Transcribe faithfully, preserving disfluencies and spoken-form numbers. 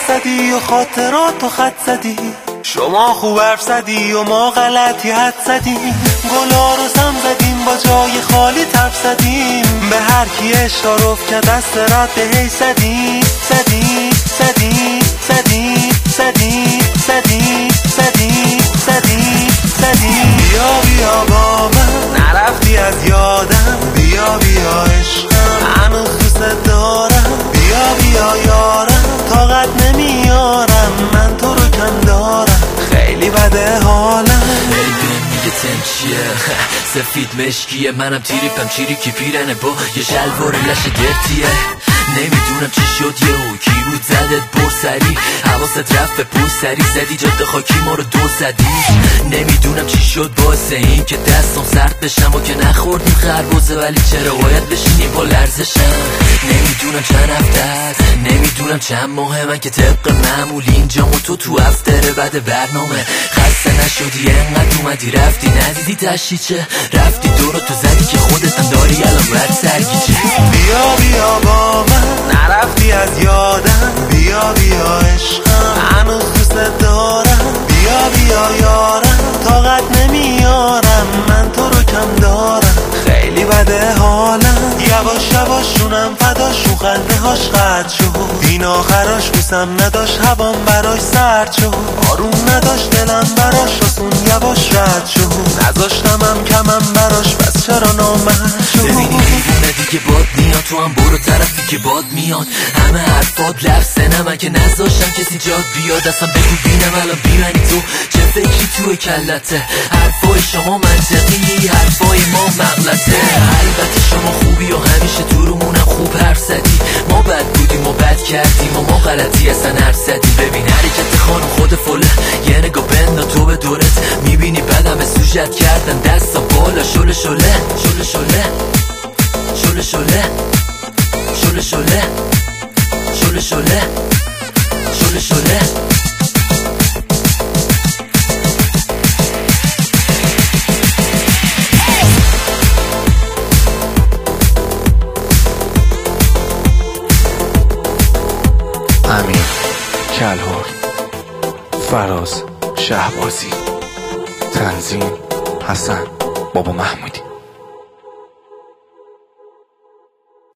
زدی و خاطرات و خط زدی، شما خوب حرف زدی و ما غلطی حد زدیم، گلا رو سم زدیم با جای خالی تب زدیم، به هر کی اشتاروف که دست رد به هی زدیم زدیم زدیم زدیم زدیم زدیم زدیم زدیم زدیم. بیا بیا با من نرفتی از یادم، بیا بیا عشقم هنوز دوست دارم، بیا بیا یارم طاقت نمیارم من تو رو کم دارم، خیلی بده حالم. ببین میگه تن چیه سفید مشکیه، منم تیریپم چیری که پیرنه با یه شلوار لش درتیه، نمیدونم چی شد یهو کی بود زدت برسری، حواست رفت به پوستری زدی جاده خاکی ما رو دو زدی، نمیدونم چی شد باعث این که دستم سرد بشم و که نخوردیم خربوزه، ولی چرا باید بشینیم با لرزشم، نمیدونم چند هفته است نمیدونم چند ماهه، من که طبق معمول اینجام و تو تو افتر بعد برنامه، خسته نشدی انقدر اومدی رفتی ندیدی تشیچه، رفتی دورو تو زدی که خودت هم داری الان رد سرگیچه. بیا بیا با من نرفتی از یادم، بیا بیا عشقم هنوز دوست دارم، بیا بیا یارم طاقت نمیارم من تو رو کم دارم، خیلی بده حالم. یواش یواش شونم فداشون خنده هاش قد شد، این آخراش بوسم نداشت هوام براش سرد شد، آروم نداشت دلم براش آسون یواش رد شد، نذاشتم هم کمم براش بس چرا نامرد شد. ببینی دیوونه دیگه باد میاد تو هم برو طرفی که باد میاد، همه حرفات لفظه نمه که نذاشتم کسی جاد بیاد، اصلا بگو بینم الان بیمنی تو چه فکری توی کلته، حرفای شما منطقی حرفای ما مغلطه، البته شما خوبی و همیشه تو رومونم خوب حرف زدی، ما بد بودیم و بد کردیم و ما غلطی اصلا حرف زدیم، ببین حرکت خانم خود فله یه نگاه بندا تو به دورت، میبینی بدم سوژت کردن دستا بالا شله شله شله شله شله شله شله شله شله شله شله شله. امین کلهر، فراز شهبازی، تنظیم حسن بابا محمودی.